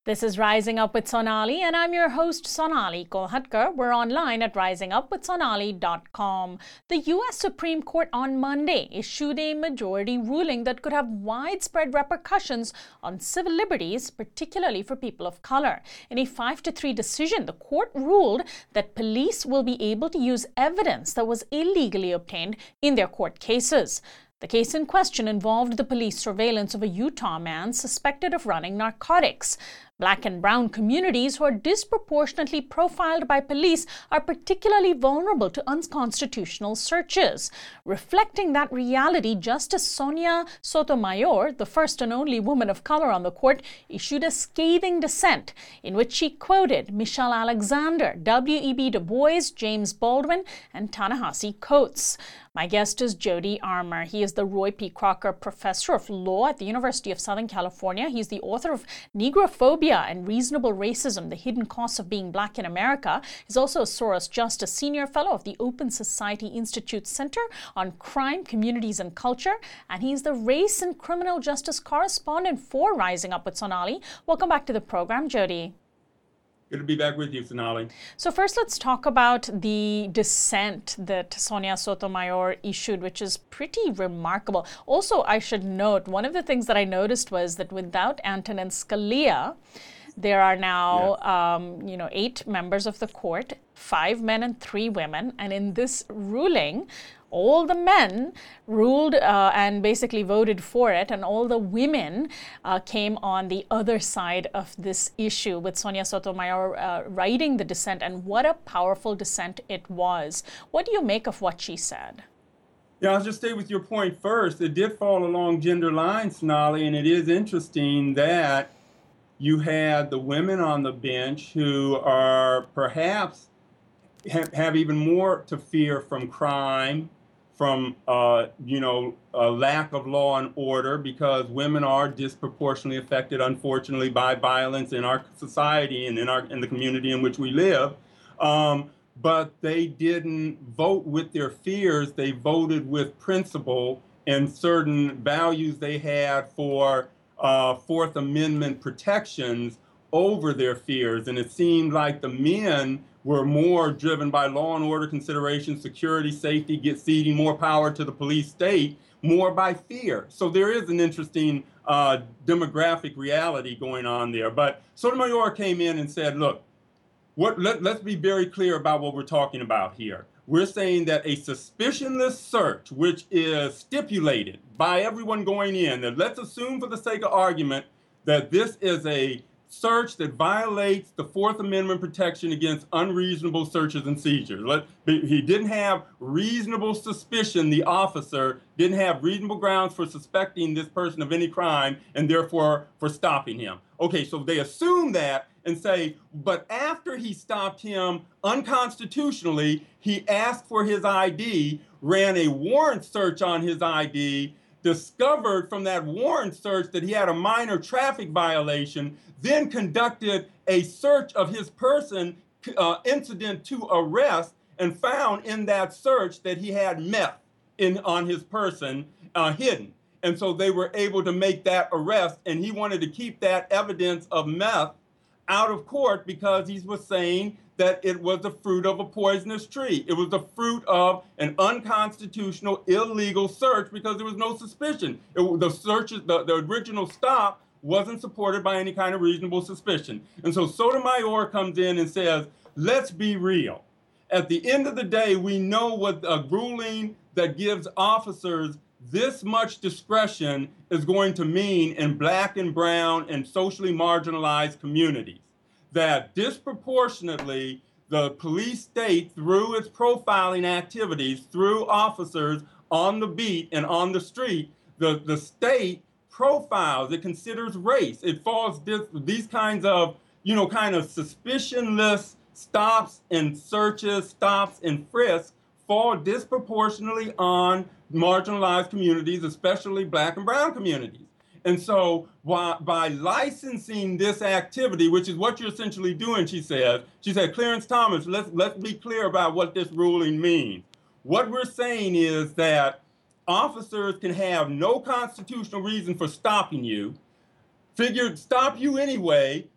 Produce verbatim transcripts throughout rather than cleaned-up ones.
This is Rising Up with Sonali, and I'm your host, Sonali Kolhatkar. We're online at rising up with sonali dot com. The U S Supreme Court on Monday issued a majority ruling that could have widespread repercussions on civil liberties, particularly for people of color. In a five to three decision, the court ruled that police will be able to use evidence that was illegally obtained in their court cases. The case in question involved the police surveillance of a Utah man suspected of running narcotics. Black and brown communities who are disproportionately profiled by police are particularly vulnerable to unconstitutional searches. Reflecting that reality, Justice Sonia Sotomayor, the first and only woman of color on the court, issued a scathing dissent in which she quoted Michelle Alexander, W E B Du Bois, James Baldwin, and Ta-Nehisi Coates. My guest is Jody Armour. He is the Roy P. Crocker Professor of Law at the University of Southern California. He's the author of Negrophobia and Reasonable Racism, The Hidden Costs of Being Black in America. He's also a Soros Justice Senior Fellow of the Open Society Institute Center on Crime, Communities, and Culture. And he's the Race and Criminal Justice Correspondent for Rising Up with Sonali. Welcome back to the program, Jody. Good to be back with you, Sonali. So first, let's talk about the dissent that Sonia Sotomayor issued, which is pretty remarkable. Also, I should note, one of the things that I noticed was that without Antonin Scalia, there are now, yeah. um, you know, eight members of the court, five men and three women. And in this ruling, all the men ruled uh, and basically voted for it, and all the women uh, came on the other side of this issue, with Sonia Sotomayor uh, writing the dissent. And what a powerful dissent it was. What do you make of what she said? Yeah, I'll just stay with your point first. It did fall along gender lines, Sonali, and it is interesting that you had the women on the bench who are perhaps have, have even more to fear from crime, from, uh, you know, a lack of law and order, because women are disproportionately affected, unfortunately, by violence in our society and in our in the community in which we live. Um, but they didn't vote with their fears. They voted with principle and certain values they had for uh, Fourth Amendment protections over their fears. And it seemed like the men were more driven by law and order considerations, security, safety, get ceding more power to the police state, more by fear. So there is an interesting uh, demographic reality going on there. But Sotomayor came in and said, look, what, let, let's be very clear about what we're talking about here. We're saying that a suspicionless search, which is stipulated by everyone going in, and let's assume for the sake of argument that this is a search that violates the Fourth Amendment protection against unreasonable searches and seizures. Let, he didn't have reasonable suspicion, the officer didn't have reasonable grounds for suspecting this person of any crime and therefore for stopping him. Okay, so they assume that and say, but after he stopped him unconstitutionally, he asked for his I D, ran a warrant search on his I D, discovered from that warrant search that he had a minor traffic violation, then conducted a search of his person uh, incident to arrest, and found in that search that he had meth in on his person uh, hidden. And so they were able to make that arrest, and he wanted to keep that evidence of meth out of court because he was saying that it was the fruit of a poisonous tree. It was the fruit of an unconstitutional, illegal search because there was no suspicion. It, the search, the, the original stop wasn't supported by any kind of reasonable suspicion. And so Sotomayor comes in and says, let's be real. At the end of the day, we know what a ruling that gives officers this much discretion is going to mean in Black and brown and socially marginalized communities. That disproportionately, the police state, through its profiling activities, through officers on the beat and on the street, the, the state profiles, it considers race. It falls this, these kinds of, you know, kind of suspicionless stops and searches, stops and frisks fall disproportionately on marginalized communities, especially Black and brown communities. And so while, by licensing this activity, which is what you're essentially doing, she says, she said, Clarence Thomas, let's, let's be clear about what this ruling means. What we're saying is that officers can have no constitutional reason for stopping you, figured stop you anyway,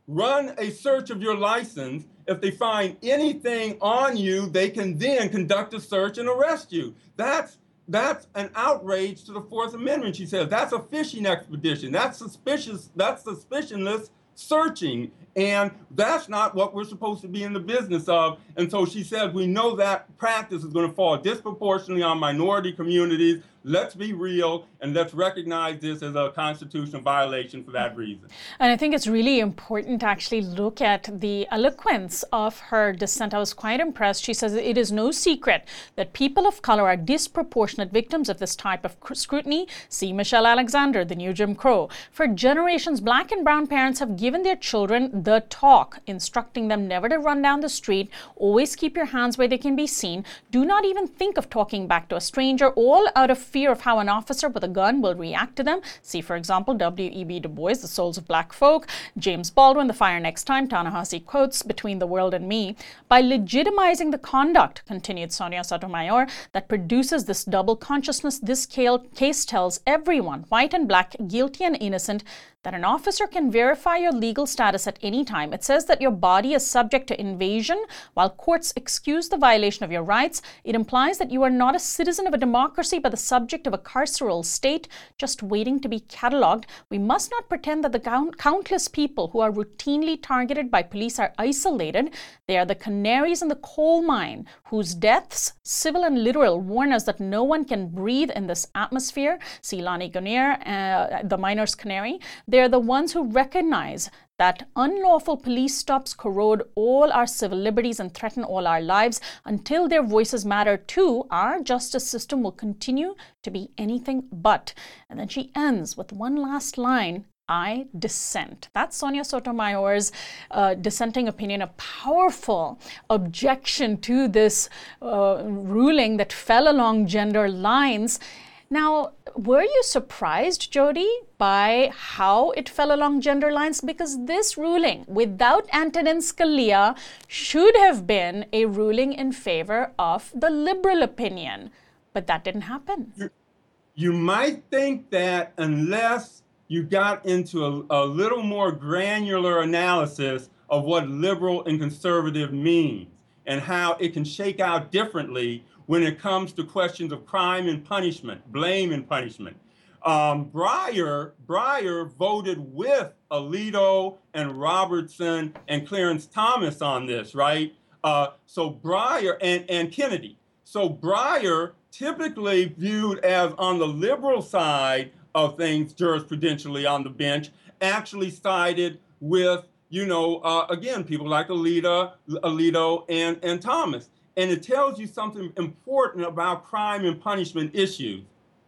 run a search of your license. If they find anything on you, they can then conduct a search and arrest you. That's that's an outrage to the Fourth Amendment, she says. That's a fishing expedition. That's suspicious. That's suspicionless searching. And that's not what we're supposed to be in the business of. And so she says, we know that practice is going to fall disproportionately on minority communities. Let's be real and let's recognize this as a constitutional violation for that reason. And I think it's really important to actually look at the eloquence of her dissent. I was quite impressed. She says it is no secret that people of color are disproportionate victims of this type of scrutiny. See Michelle Alexander, The New Jim Crow. For generations, Black and brown parents have given their children the talk, instructing them never to run down the street, always keep your hands where they can be seen, do not even think of talking back to a stranger, all out of fear of how an officer with a gun will react to them. See, for example, W E B Du Bois, The Souls of Black Folk, James Baldwin, The Fire Next Time, Ta-Nehisi Coates, Between the World and Me. By legitimizing the conduct, continued Sonia Sotomayor, that produces this double consciousness, this case tells everyone, white and black, guilty and innocent, that an officer can verify your legal status at any time. It says that your body is subject to invasion while courts excuse the violation of your rights. It implies that you are not a citizen of a democracy but the subject of a carceral state just waiting to be catalogued. We must not pretend that the count- countless people who are routinely targeted by police are isolated. They are the canaries in the coal mine whose deaths, civil and literal, warn us that no one can breathe in this atmosphere. See Lani Guinier, uh, The Miner's Canary. They're the ones who recognize that unlawful police stops corrode all our civil liberties and threaten all our lives. Until their voices matter too, our justice system will continue to be anything but. And then she ends with one last line, I dissent. That's Sonia Sotomayor's uh, dissenting opinion, a powerful objection to this uh, ruling that fell along gender lines. Now, were you surprised, Jody, by how it fell along gender lines? Because this ruling, without Antonin Scalia, should have been a ruling in favor of the liberal opinion. But that didn't happen. You, you might think that unless you got into a, a little more granular analysis of what liberal and conservative means and how it can shake out differently when it comes to questions of crime and punishment, blame and punishment. Um, Breyer, Breyer voted with Alito and Robertson and Clarence Thomas on this, right? Uh, so Breyer and, and Kennedy. So Breyer, typically viewed as on the liberal side of things jurisprudentially on the bench, actually sided with, you know, uh, again, people like Alito, Alito and, and Thomas. And it tells you something important about crime and punishment issues.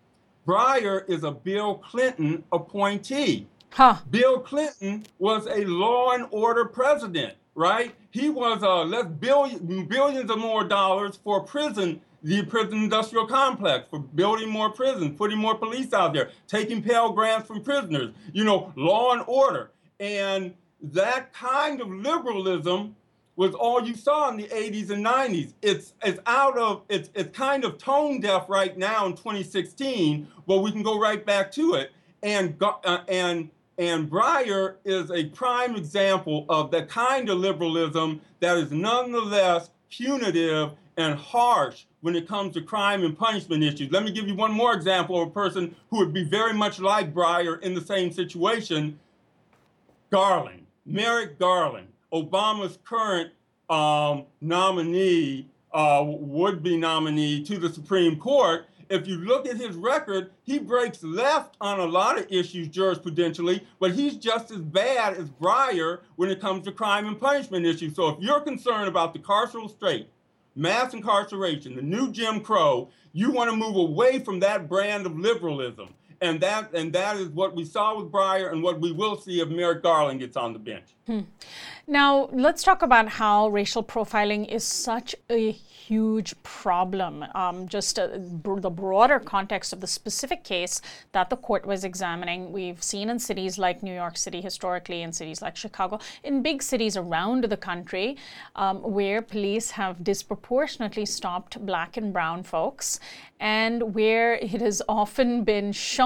Breyer is a Bill Clinton appointee. Huh. Bill Clinton was a law and order president, right? He was uh, let's billion, billions or more dollars for prison, the prison industrial complex, for building more prisons, putting more police out there, taking Pell Grants from prisoners, you know, law and order. And that kind of liberalism was all you saw in the eighties and nineties. It's it's out of it's it's kind of tone deaf right now in twenty sixteen, but we can go right back to it. And uh, and and Breyer is a prime example of the kind of liberalism that is nonetheless punitive and harsh when it comes to crime and punishment issues. Let me give you one more example of a person who would be very much like Breyer in the same situation. Garland, Merrick Garland. Obama's current um, nominee, uh, would-be nominee to the Supreme Court. If you look at his record, he breaks left on a lot of issues jurisprudentially, but he's just as bad as Breyer when it comes to crime and punishment issues. So if you're concerned about the carceral state, mass incarceration, the new Jim Crow, you want to move away from that brand of liberalism. And that and that is what we saw with Breyer and what we will see if Merrick Garland gets on the bench. Hmm. Now, let's talk about how racial profiling is such a huge problem. Um, just uh, br- the broader context of the specific case that the court was examining, we've seen in cities like New York City historically, in cities like Chicago, in big cities around the country, um, where police have disproportionately stopped black and brown folks, and where it has often been shown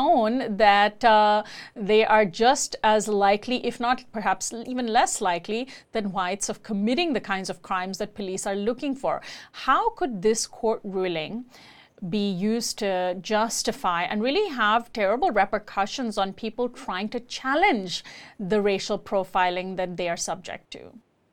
shown that uh, they are just as likely, if not perhaps even less likely, than whites of committing the kinds of crimes that police are looking for. How could this court ruling be used to justify and really have terrible repercussions on people trying to challenge the racial profiling that they are subject to?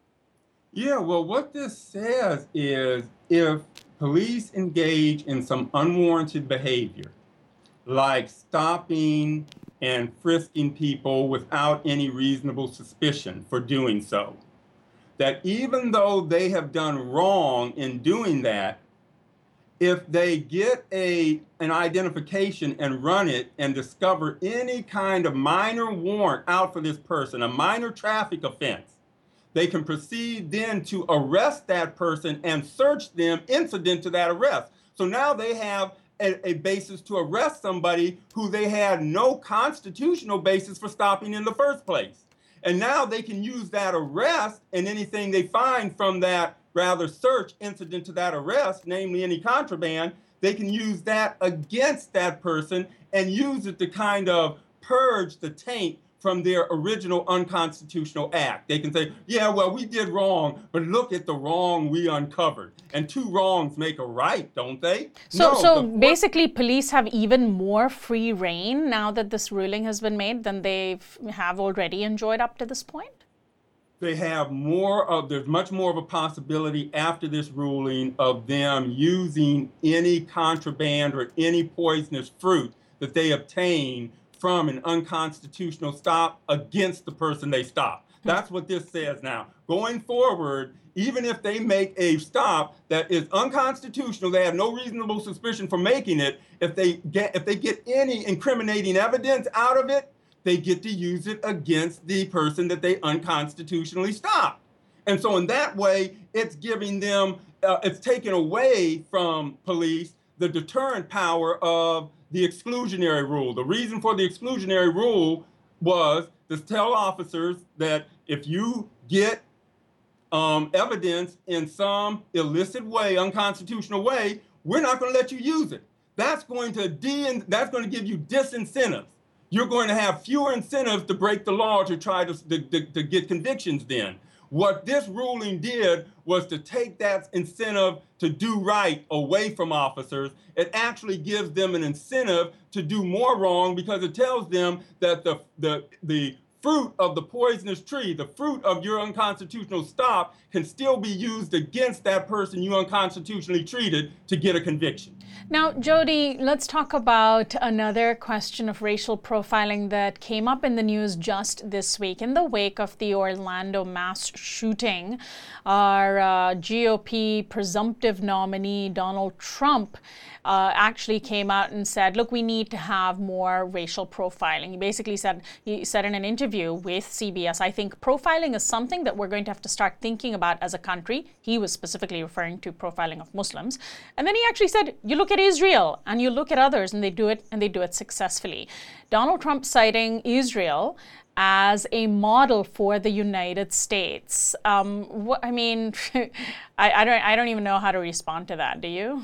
Yeah, well, what this says is if police engage in some unwarranted behavior, like stopping and frisking people without any reasonable suspicion for doing so, that even though they have done wrong in doing that, if they get a an identification and run it and discover any kind of minor warrant out for this person, a minor traffic offense, they can proceed then to arrest that person and search them incident to that arrest. So now they have a, a basis to arrest somebody who they had no constitutional basis for stopping in the first place. And now they can use that arrest and anything they find from that rather search incident to that arrest, namely any contraband, they can use that against that person and use it to kind of purge the taint from their original unconstitutional act. They can say, yeah, well, we did wrong, but look at the wrong we uncovered. And two wrongs make a right, don't they? So, no, so the basically, police have even more free reign now that this ruling has been made than they have already enjoyed up to this point? They have more of, there's much more of a possibility after this ruling of them using any contraband or any poisonous fruit that they obtain from an unconstitutional stop against the person they stop. That's what this says now. Going forward, even if they make a stop that is unconstitutional, they have no reasonable suspicion for making it, if they get if they get any incriminating evidence out of it, they get to use it against the person that they unconstitutionally stopped. And so in that way, it's giving them, uh, it's taken away from police the deterrent power of the exclusionary rule. The reason for the exclusionary rule was to tell officers that if you get um, evidence in some illicit way, unconstitutional way, we're not going to let you use it. That's going to de- that's going to give you disincentives. You're going to have fewer incentives to break the law to try to, to, to, to get convictions then. What this ruling did was to take that incentive to do right away from officers. It actually gives them an incentive to do more wrong because it tells them that the, the, the fruit of the poisonous tree, the fruit of your unconstitutional stop, can still be used against that person you unconstitutionally treated to get a conviction. Now, Jody, let's talk about another question of racial profiling that came up in the news just this week. In the wake of the Orlando mass shooting, our uh, G O P presumptive nominee, Donald Trump, uh, actually came out and said, look, we need to have more racial profiling. He basically said, he said in an interview with C B S, I think profiling is something that we're going to have to start thinking about as a country. He was specifically referring to profiling of Muslims. And then he actually said, you look at Israel and you look at others and they do it and they do it successfully. Donald Trump citing Israel as a model for the United States. Um, what, I mean, I, I don't I don't even know how to respond to that. Do you?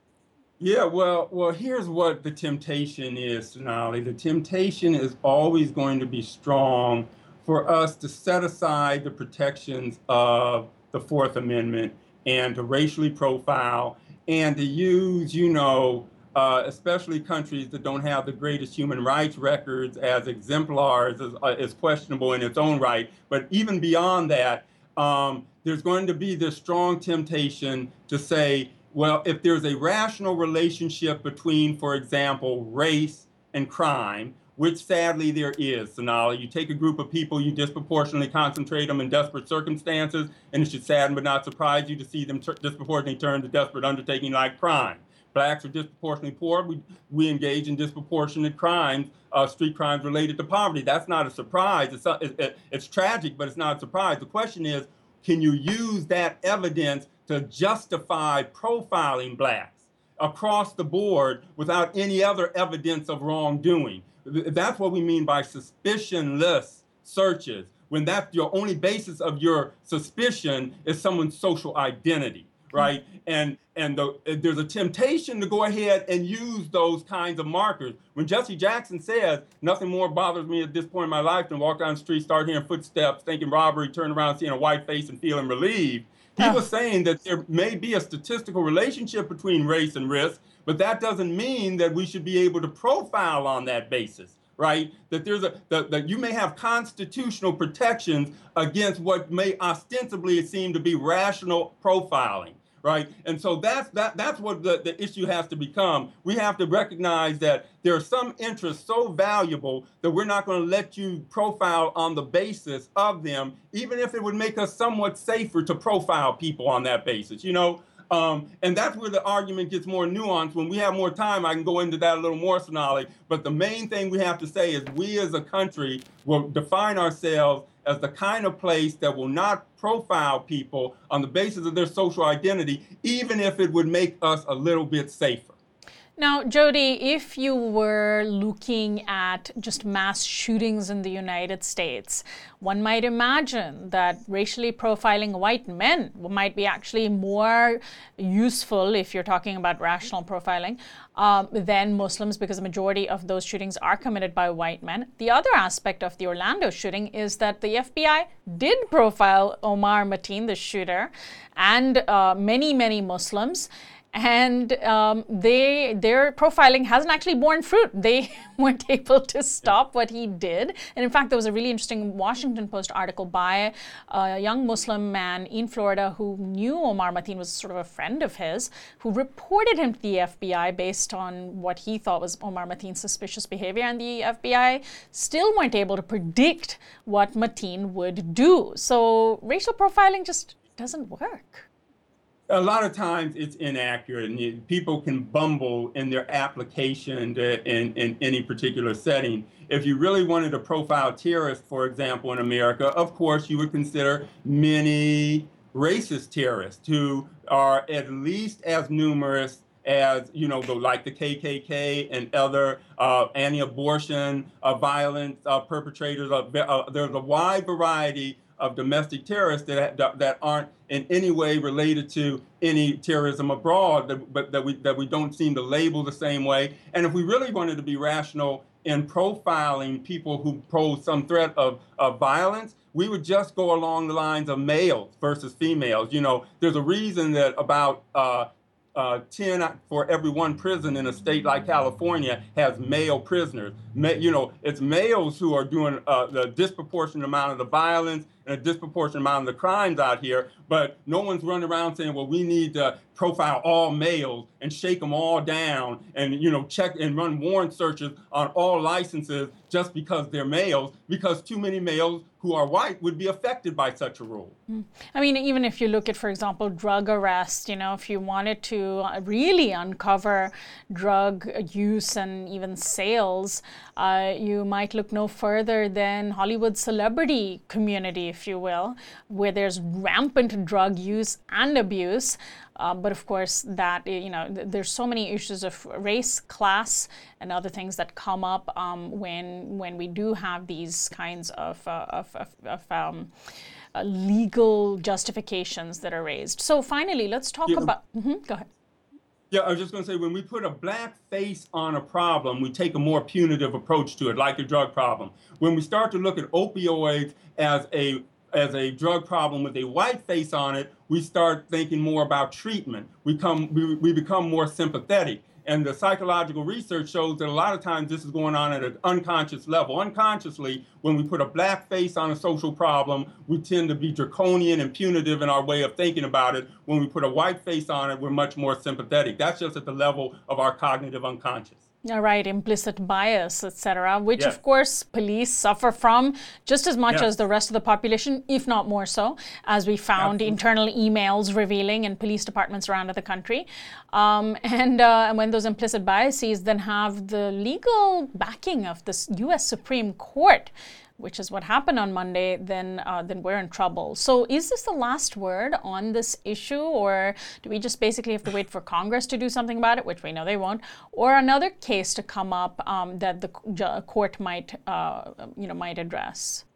Yeah, well, well, here's what the temptation is, Sonali. The temptation is always going to be strong for us to set aside the protections of the Fourth Amendment and to racially profile and to use, you know, uh, especially countries that don't have the greatest human rights records as exemplars is, uh, is questionable in its own right. But even beyond that, um, there's going to be this strong temptation to say, well, if there's a rational relationship between, for example, race and crime, which sadly there is, Sonali, you take a group of people, you disproportionately concentrate them in desperate circumstances, and it should sadden but not surprise you to see them ter- disproportionately turn to desperate undertaking like crime. Blacks are disproportionately poor. We, we engage in disproportionate crimes, uh, street crimes related to poverty. That's not a surprise. It's, a, it, it's tragic, but it's not a surprise. The question is, can you use that evidence to justify profiling blacks across the board without any other evidence of wrongdoing? That's what we mean by suspicionless searches, when that's your only basis of your suspicion is someone's social identity, right? And and the, there's a temptation to go ahead and use those kinds of markers. When Jesse Jackson says, nothing more bothers me at this point in my life than walk down the street, start hearing footsteps, thinking robbery, turn around, seeing a white face and feeling relieved, he Oh. was saying that there may be a statistical relationship between race and risk, but that doesn't mean that we should be able to profile on that basis, right? That there's a that, that you may have constitutional protections against what may ostensibly seem to be rational profiling, right? And so that's that that's what the, the issue has to become. We have to recognize that there are some interests so valuable that we're not going to let you profile on the basis of them, even if it would make us somewhat safer to profile people on that basis, you know? Um, and that's where the argument gets more nuanced. When we have more time, I can go into that a little more, Sonali. But the main thing we have to say is we as a country will define ourselves as the kind of place that will not profile people on the basis of their social identity, even if it would make us a little bit safer. Now, Jody, if you were looking at just mass shootings in the United States, one might imagine that racially profiling white men might be actually more useful, if you're talking about rational profiling, um, than Muslims, because the majority of those shootings are committed by white men. The other aspect of the Orlando shooting is that the F B I did profile Omar Mateen, the shooter, and uh, many, many Muslims. And um, they their profiling hasn't actually borne fruit. They weren't able to stop what he did. And in fact, there was a really interesting Washington Post article by a young Muslim man in Florida who knew Omar Mateen, was sort of a friend of his, who reported him to the F B I based on what he thought was Omar Mateen's suspicious behavior. And the F B I still weren't able to predict what Mateen would do. So racial profiling just doesn't work. A lot of times it's inaccurate, and you, people can bumble in their application to, in, in any particular setting. If you really wanted to profile terrorists, for example, in America, of course, you would consider many racist terrorists who are at least as numerous as, you know, the, like the K K K and other uh, anti-abortion uh, violence uh, perpetrators. Uh, uh, there's a wide variety of domestic terrorists that that aren't in any way related to any terrorism abroad, that, but that we that we don't seem to label the same way. And if we really wanted to be rational in profiling people who pose some threat of, of violence, we would just go along the lines of males versus females. You know, there's a reason that about uh, uh, ten for every one prison in a state like California has male prisoners. Ma- you know, it's males who are doing uh, the disproportionate amount of the violence and a disproportionate amount of the crimes out here, but no one's running around saying, well, we need to profile all males and shake them all down and, you know, check and run warrant searches on all licenses just because they're males, because too many males who are white would be affected by such a rule. I mean, even if you look at, for example, drug arrest, you know, if you wanted to really uncover drug use and even sales, uh, you might look no further than Hollywood celebrity community, if you will, where there's rampant drug use and abuse. Uh, but of course, that, you know, th- there's so many issues of race, class, and other things that come up um, when when we do have these kinds of uh, of, of, of um, uh, legal justifications that are raised. So finally, let's talk Yeah. about. Mm-hmm, go ahead. Yeah, I was just going to say, when we put a black face on a problem, we take a more punitive approach to it, like the drug problem. When we start to look at opioids as a as a drug problem with a white face on it, we start thinking more about treatment. We come we, we become more sympathetic. And the psychological research shows that a lot of times this is going on at an unconscious level. Unconsciously, when we put a black face on a social problem, we tend to be draconian and punitive in our way of thinking about it. When we put a white face on it, we're much more sympathetic. That's just at the level of our cognitive unconscious. All right, implicit bias, et cetera, which Yes. of course police suffer from just as much Yes. as the rest of the population, if not more so, as we found Absolutely. internal emails revealing in police departments around the country. Um, and, uh, and when those implicit biases then have the legal backing of the U S Supreme Court, which is what happened on Monday, then uh, then we're in trouble. So is this the last word on this issue, or do we just basically have to wait for Congress to do something about it, which we know they won't, or another case to come up um, that the ju- court might uh, you know might address?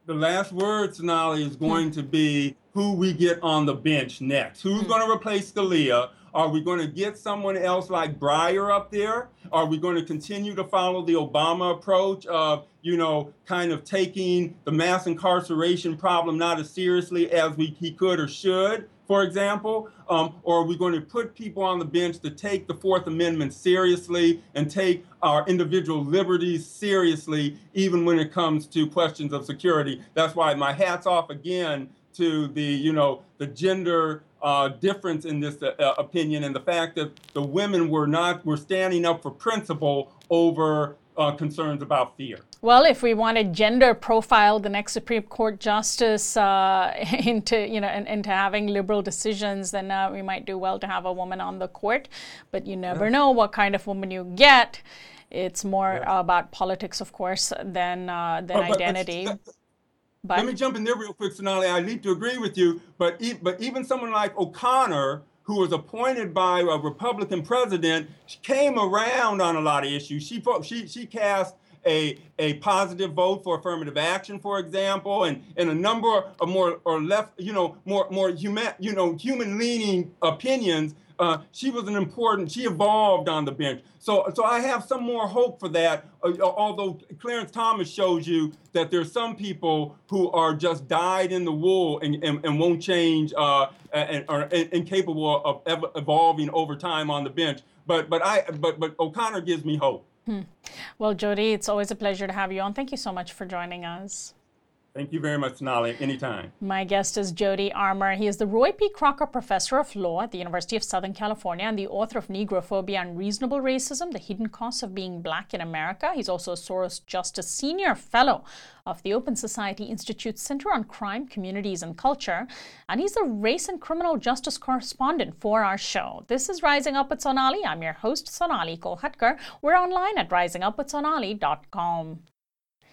The last word, Sonali, is going to be who we get on the bench next. Who's going to replace Scalia? Are we going to get someone else like Breyer up there? Are we going to continue to follow the Obama approach of, you know, kind of taking the mass incarceration problem not as seriously as we he could or should, for example? Um, or are we going to put people on the bench to take the Fourth Amendment seriously and take our individual liberties seriously, even when it comes to questions of security? That's why my hat's off again to the, you know, the gender uh, difference in this uh, opinion, and the fact that the women were not were standing up for principle over uh, concerns about fear. Well, if we want to gender profile the next Supreme Court justice uh, into, you know, in, into having liberal decisions, then uh, we might do well to have a woman on the court. But you never Yes. know what kind of woman you get. It's more Yes. about politics, of course, than uh, than Oh, but- but identity. that- But Let me jump in there real quick, Sonali. I need to agree with you, but e- but even someone like O'Connor, who was appointed by a Republican president, she came around on a lot of issues. She fo- she she cast a a positive vote for affirmative action, for example, and and a number of more or left, you know, more more human you know human leaning opinions. Uh, she was an important. She evolved on the bench, so so I have some more hope for that. Uh, although Clarence Thomas shows you that there's some people who are just dyed in the wool and, and, and won't change uh, and are incapable of ev- evolving over time on the bench. But but I but but O'Connor gives me hope. Hmm. Well, Jody, it's always a pleasure to have you on. Thank you so much for joining us. Thank you very much, Sonali. Anytime. My guest is Jody Armour. He is the Roy P. Crocker Professor of Law at the University of Southern California and the author of Negrophobia and Reasonable Racism, The Hidden Costs of Being Black in America. He's also a Soros Justice Senior Fellow of the Open Society Institute's Center on Crime, Communities, and Culture. And he's the Race and Criminal Justice Correspondent for our show. This is Rising Up with Sonali. I'm your host, Sonali Kolhatkar. We're online at rising up with sonali dot com.